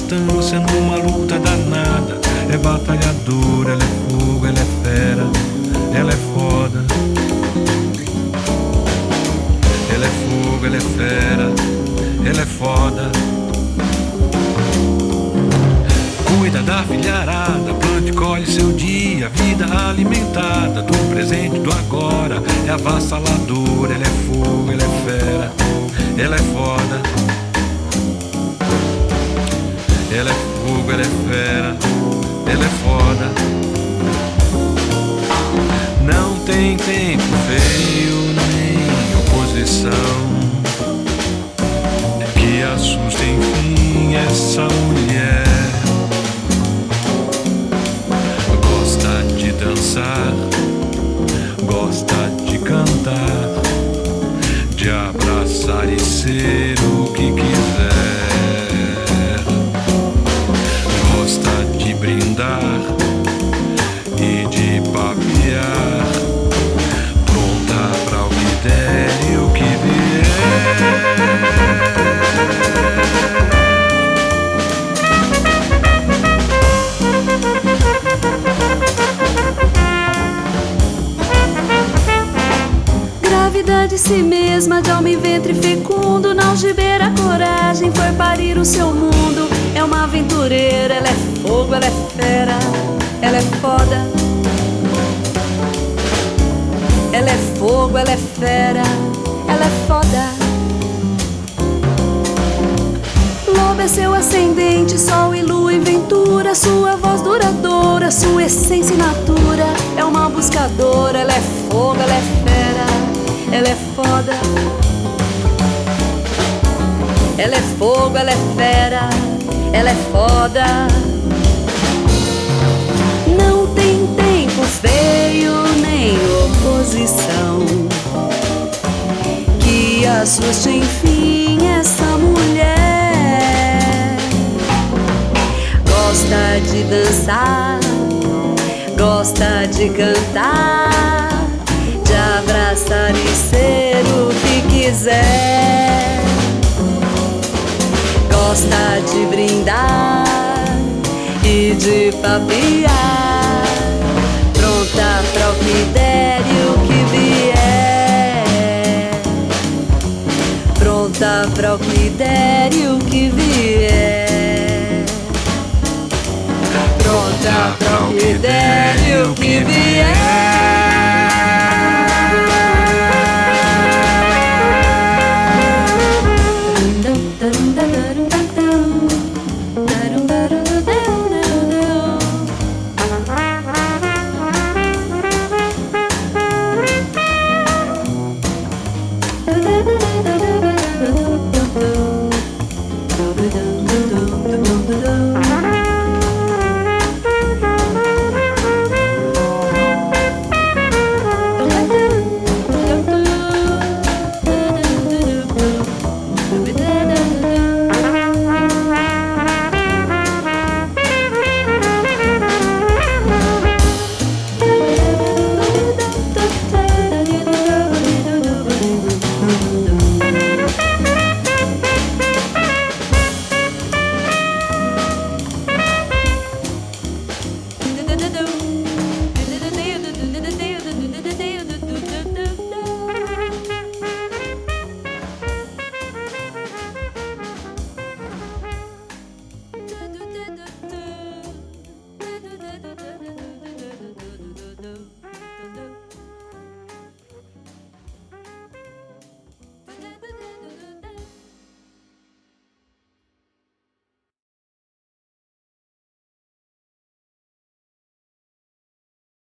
distância numa luta danada. É batalhadora, ela é fogo, ela é fera, ela é foda. Ela é fogo, ela é fera, ela é foda. Cuida da filharada, plante e colhe seu dia, vida alimentada, do presente, do agora. É avassaladora, ela é fogo, ela é fera, ela é foda. Ela é fogo, ela é fera, ela é foda. Não tem tempo feio nem oposição que assuste enfim essa mulher. Gosta de dançar, gosta de cantar, de abraçar e ser o que quiser. Gosta de brindar e de papear, pronta pra o que der e o que vier. Grávida de si mesma, de alma e ventre fecundo, na algibeira coragem foi parir o seu mundo. É uma aventureira, ela é fogo, ela é fera, ela é foda. Ela é fogo, ela é fera, ela é foda. Lobo é seu ascendente, sol e lua e ventura, sua voz duradoura, sua essência e natura. É uma buscadora, ela é fogo, ela é fera, ela é foda. Ela é fogo, ela é fera, ela é foda. Não tem tempo feio nem oposição que assuste enfim essa mulher. Gosta de dançar, gosta de cantar, de abraçar e ser o que quiser. Gosta de brindar e de papear, pronta pra o que der e o que vier. Pronta pra o que der e o que vier. Pronta pra o que der e o que vier. Da da da da da.